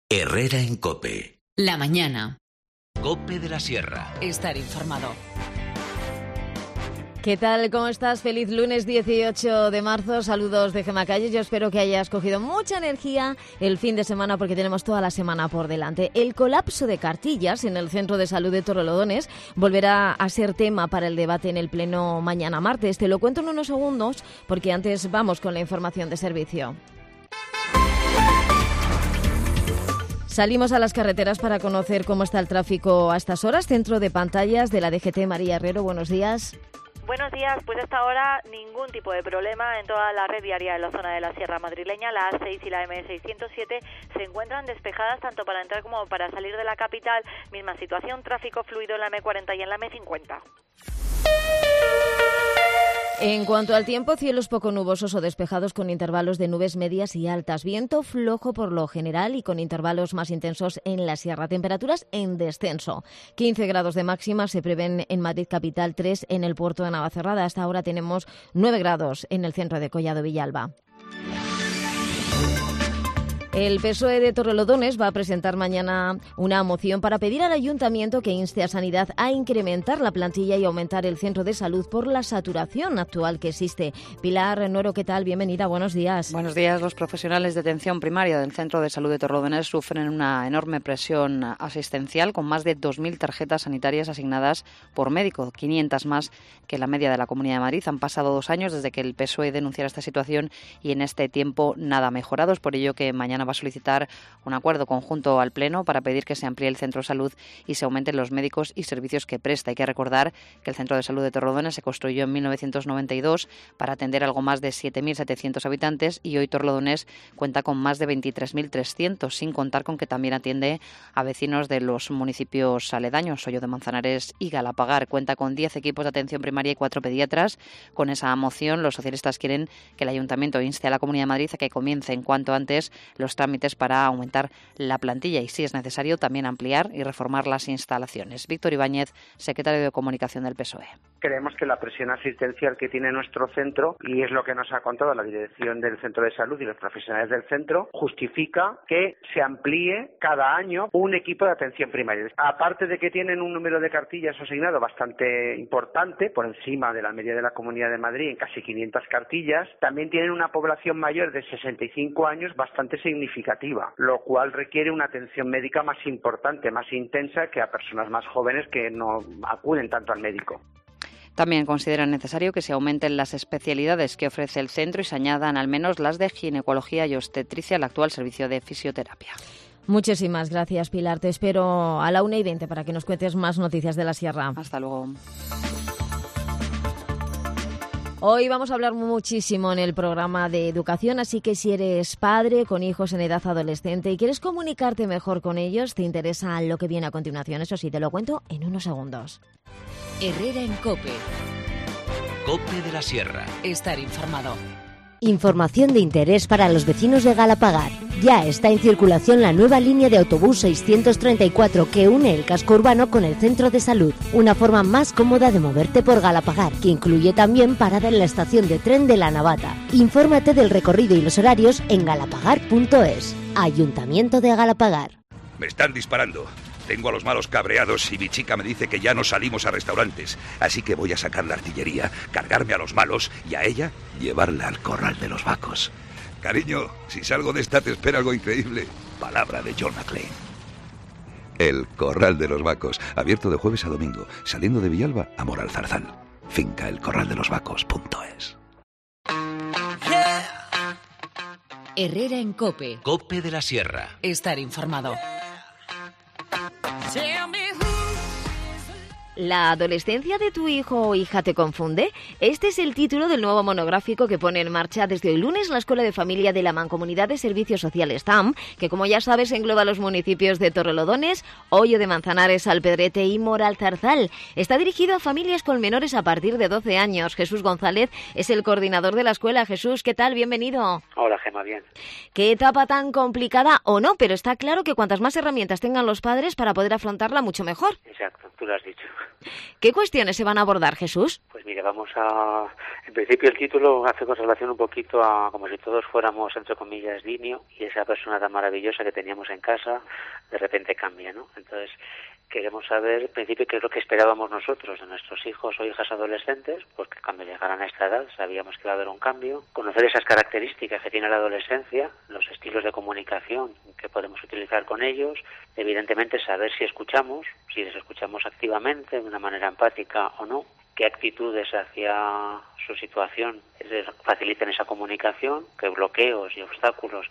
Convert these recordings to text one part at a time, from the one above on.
Herrera en COPE. La mañana. COPE de la Sierra. Estar informado. ¿Qué tal? ¿Cómo estás? Feliz lunes 18 de marzo. Saludos de Gemma Calle. Yo espero que hayas cogido mucha energía el fin de semana porque tenemos toda la semana por delante. El colapso de cartillas en el Centro de Salud de Torrelodones volverá a ser tema para el debate en el Pleno mañana martes. Te lo cuento en unos segundos porque antes vamos con la información de servicio. Salimos a las carreteras para conocer cómo está el tráfico a estas horas. Centro de pantallas de la DGT, María Herrero, buenos días. Buenos días, pues hasta ahora ningún tipo de problema en toda la red viaria de la zona de la Sierra Madrileña. La A6 y la M607 se encuentran despejadas tanto para entrar como para salir de la capital. Misma situación, tráfico fluido en la M40 y en la M50. En cuanto al tiempo, cielos poco nubosos o despejados con intervalos de nubes medias y altas. Viento flojo por lo general y con intervalos más intensos en la sierra. Temperaturas en descenso. 15 grados de máxima se prevén en Madrid capital, 3 en el puerto de Navacerrada. Hasta ahora tenemos 9 grados en el centro de Collado Villalba. El PSOE de Torrelodones va a presentar mañana una moción para pedir al Ayuntamiento que inste a Sanidad a incrementar la plantilla y aumentar el centro de salud por la saturación actual que existe. Pilar Nuero, ¿qué tal? Bienvenida, buenos días. Buenos días. Los profesionales de atención primaria del Centro de Salud de Torrelodones sufren una enorme presión asistencial con más de 2.000 tarjetas sanitarias asignadas por médico, 500 más que la media de la Comunidad de Madrid. Han pasado 2 años desde que el PSOE denunciara esta situación y en este tiempo nada ha mejorado. Es por ello que mañana va a solicitar un acuerdo conjunto al Pleno para pedir que se amplíe el centro de salud y se aumenten los médicos y servicios que presta. Hay que recordar que el Centro de Salud de Torrelodones se construyó en 1992 para atender algo más de 7.700 habitantes y hoy Torrelodones cuenta con más de 23.300, sin contar con que también atiende a vecinos de los municipios aledaños, Hoyo de Manzanares y Galapagar. Cuenta con 10 equipos de atención primaria y 4 pediatras. Con esa moción, los socialistas quieren que el Ayuntamiento inste a la Comunidad de Madrid a que comience en cuanto antes los trámites para aumentar la plantilla y, si es necesario, también ampliar y reformar las instalaciones. Víctor Ibáñez, secretario de Comunicación del PSOE. Creemos que la presión asistencial que tiene nuestro centro, y es lo que nos ha contado la dirección del Centro de Salud y los profesionales del centro, justifica que se amplíe cada año un equipo de atención primaria. Aparte de que tienen un número de cartillas asignado bastante importante, por encima de la media de la Comunidad de Madrid, en casi 500 cartillas, también tienen una población mayor de 65 años bastante significativa, lo cual requiere una atención médica más importante, más intensa que a personas más jóvenes que no acuden tanto al médico. También consideran necesario que se aumenten las especialidades que ofrece el centro y se añadan al menos las de ginecología y obstetricia al actual servicio de fisioterapia. Muchísimas gracias, Pilar. Te espero a la 1:20 para que nos cuentes más noticias de la Sierra. Hasta luego. Hoy vamos a hablar muchísimo en el programa de educación, así que si eres padre con hijos en edad adolescente y quieres comunicarte mejor con ellos, te interesa lo que viene a continuación. Eso sí, te lo cuento en unos segundos. Herrera en COPE. COPE de la Sierra. Estar informado. Información de interés para los vecinos de Galapagar. Ya está en circulación la nueva línea de autobús 634 que une el casco urbano con el centro de salud. Una forma más cómoda de moverte por Galapagar, que incluye también parada en la estación de tren de La Navata. Infórmate del recorrido y los horarios en galapagar.es. Ayuntamiento de Galapagar. Me están disparando. Tengo a los malos cabreados y mi chica me dice que ya no salimos a restaurantes. Así que voy a sacar la artillería, cargarme a los malos y a ella llevarla al corral de los vacos. Cariño, si salgo de esta te espera algo increíble. Palabra de John McClane. El corral de los vacos, abierto de jueves a domingo, saliendo de Villalba a Moral Zarzal. Finca elcorraldelosvacos.es. Herrera en COPE. COPE de la Sierra. Estar informado. ¿La adolescencia de tu hijo o hija te confunde? Este es el título del nuevo monográfico que pone en marcha desde hoy lunes la Escuela de Familia de la Mancomunidad de Servicios Sociales TAM, que como ya sabes engloba los municipios de Torrelodones, Hoyo de Manzanares, Alpedrete y Moralzarzal. Está dirigido a familias con menores a partir de 12 años. Jesús González es el coordinador de la escuela. Jesús, ¿qué tal? Bienvenido. Hola, Gemma, bien. Qué etapa tan complicada o no, pero está claro que cuantas más herramientas tengan los padres para poder afrontarla, mucho mejor. Exacto, tú lo has dicho. ¿Qué cuestiones se van a abordar, Jesús? Pues mire, en principio el título hace con relación un poquito a como si todos fuéramos, entre comillas, Dinio, y esa persona tan maravillosa que teníamos en casa de repente cambia, ¿no? Entonces queremos saber, en principio, qué es lo que esperábamos nosotros de nuestros hijos o hijas adolescentes, porque cuando llegaran a esta edad sabíamos que iba a haber un cambio, conocer esas características que tiene la adolescencia, los estilos de comunicación que podemos utilizar con ellos, evidentemente saber si les escuchamos activamente, de una manera empática o no, qué actitudes hacia su situación facilitan esa comunicación, qué bloqueos y obstáculos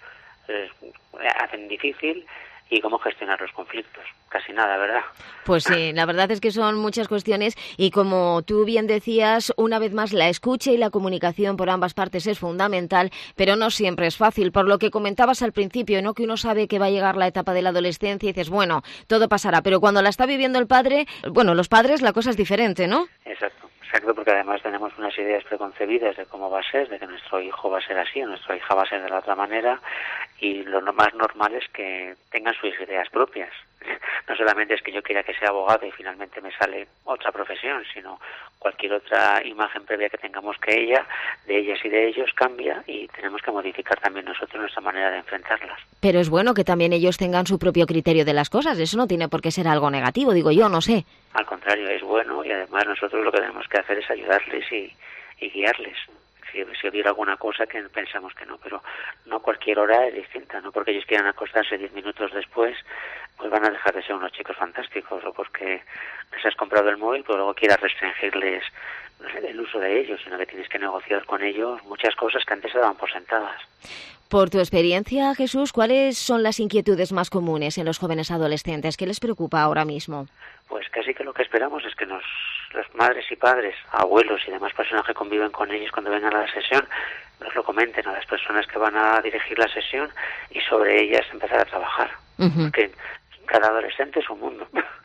hacen difícil, y cómo gestionar los conflictos. Casi nada, ¿verdad? Pues sí, la verdad es que son muchas cuestiones y como tú bien decías, una vez más la escucha y la comunicación por ambas partes es fundamental, pero no siempre es fácil. Por lo que comentabas al principio, ¿no? Que uno sabe que va a llegar la etapa de la adolescencia y dices, bueno, todo pasará, pero cuando la está viviendo el padre, los padres, la cosa es diferente, ¿no? Exacto, porque además tenemos unas ideas preconcebidas de cómo va a ser, de que nuestro hijo va a ser así o nuestra hija va a ser de la otra manera, y lo más normal es que tengan sus ideas propias. No solamente es que yo quiera que sea abogado y finalmente me sale otra profesión, sino cualquier otra imagen previa que tengamos de ellas y de ellos cambia, y tenemos que modificar también nosotros nuestra manera de enfrentarlas. Pero es bueno que también ellos tengan su propio criterio de las cosas, eso no tiene por qué ser algo negativo, digo yo, no sé. Al contrario, es bueno, y además nosotros lo que tenemos que hacer es ayudarles y guiarles. Si hubiera alguna cosa que pensamos que no, pero no cualquier hora es distinta, no porque ellos quieran acostarse 10 minutos después, pues van a dejar de ser unos chicos fantásticos, o porque les has comprado el móvil, pero luego quieras restringirles el uso de ellos, sino que tienes que negociar con ellos muchas cosas que antes se daban por sentadas. Por tu experiencia, Jesús, ¿cuáles son las inquietudes más comunes en los jóvenes adolescentes? ¿Qué les preocupa ahora mismo? Pues casi que lo que esperamos es que los madres y padres, abuelos y demás personas que conviven con ellos cuando vengan a la sesión, nos lo comenten a las personas que van a dirigir la sesión, y sobre ellas empezar a trabajar. Porque cada adolescente es un mundo.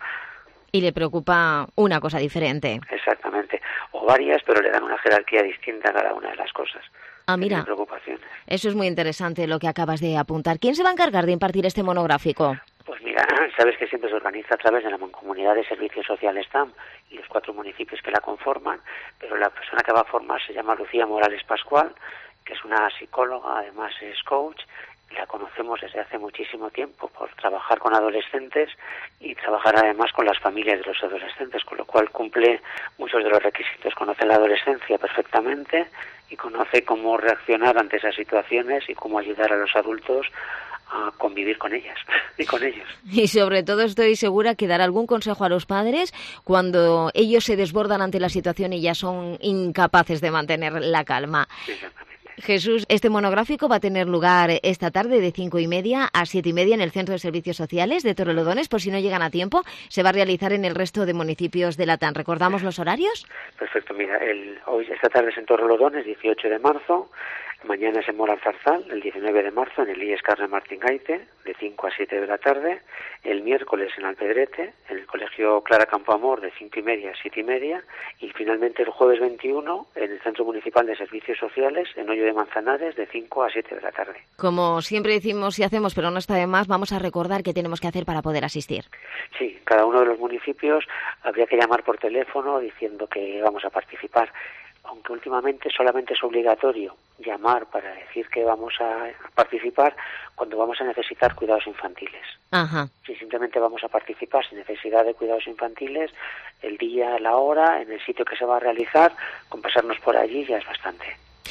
Y le preocupa una cosa diferente. Exactamente. O varias, pero le dan una jerarquía distinta a cada una de las cosas. Ah, mira, eso es muy interesante lo que acabas de apuntar. ¿Quién se va a encargar de impartir este monográfico? Pues mira, sabes que siempre se organiza a través de la Mancomunidad de Servicios Sociales TAM y los 4 municipios que la conforman, pero la persona que va a formar se llama Lucía Morales Pascual, que es una psicóloga, además es coach. La conocemos desde hace muchísimo tiempo por trabajar con adolescentes y trabajar además con las familias de los adolescentes, con lo cual cumple muchos de los requisitos. Conoce la adolescencia perfectamente y conoce cómo reaccionar ante esas situaciones y cómo ayudar a los adultos a convivir con ellas y con ellos. Y sobre todo estoy segura que dará algún consejo a los padres cuando ellos se desbordan ante la situación y ya son incapaces de mantener la calma. Exactamente. Jesús, este monográfico va a tener lugar esta tarde de 5:30 a 7:30 en el Centro de Servicios Sociales de Torrelodones. Por si no llegan a tiempo, se va a realizar en el resto de municipios de la TAN. ¿Recordamos los horarios? Perfecto, mira, esta tarde es en Torrelodones, 18 de marzo. Mañana es en Mora Zarzal, el 19 de marzo, en el IES Carles Martín Gaite, de 5 a 7 de la tarde. El miércoles en Alpedrete, en el Colegio Clara Campoamor, de 5:30 a 7:30. Y finalmente el jueves 21, en el Centro Municipal de Servicios Sociales, en Hoyo de Manzanares, de 5 a 7 de la tarde. Como siempre decimos y hacemos, pero no está de más, vamos a recordar qué tenemos que hacer para poder asistir. Sí, cada uno de los municipios habría que llamar por teléfono diciendo que vamos a participar. Aunque últimamente solamente es obligatorio llamar para decir que vamos a participar cuando vamos a necesitar cuidados infantiles. Ajá. Si simplemente vamos a participar sin necesidad de cuidados infantiles, el día, la hora, en el sitio que se va a realizar, con pasarnos por allí ya es bastante.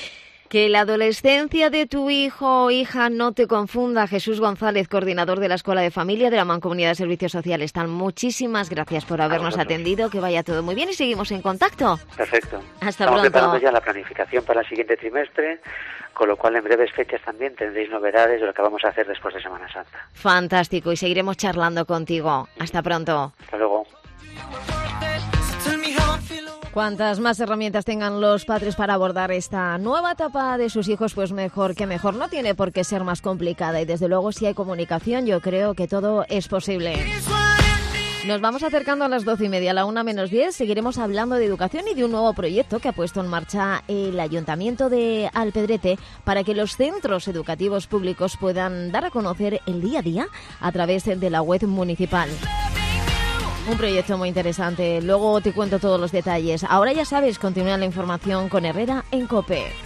Que la adolescencia de tu hijo o hija no te confunda. Jesús González, coordinador de la Escuela de Familia de la Mancomunidad de Servicios Sociales TAN. Muchísimas gracias por habernos atendido. Que vaya todo muy bien y seguimos en contacto. Perfecto. Hasta Estamos pronto. preparando ya la planificación para el siguiente trimestre, con lo cual en breves fechas también tendréis novedades de lo que vamos a hacer después de Semana Santa. Fantástico, y seguiremos charlando contigo. Hasta pronto. Hasta luego. Cuantas más herramientas tengan los padres para abordar esta nueva etapa de sus hijos, pues mejor que mejor. No tiene por qué ser más complicada y desde luego si hay comunicación yo creo que todo es posible. Nos vamos acercando a las 12:30, a la 1:10. Seguiremos hablando de educación y de un nuevo proyecto que ha puesto en marcha el Ayuntamiento de Alpedrete para que los centros educativos públicos puedan dar a conocer el día a día a través de la web municipal. Un proyecto muy interesante. Luego te cuento todos los detalles. Ahora ya sabes, continúa la información con Herrera en COPE.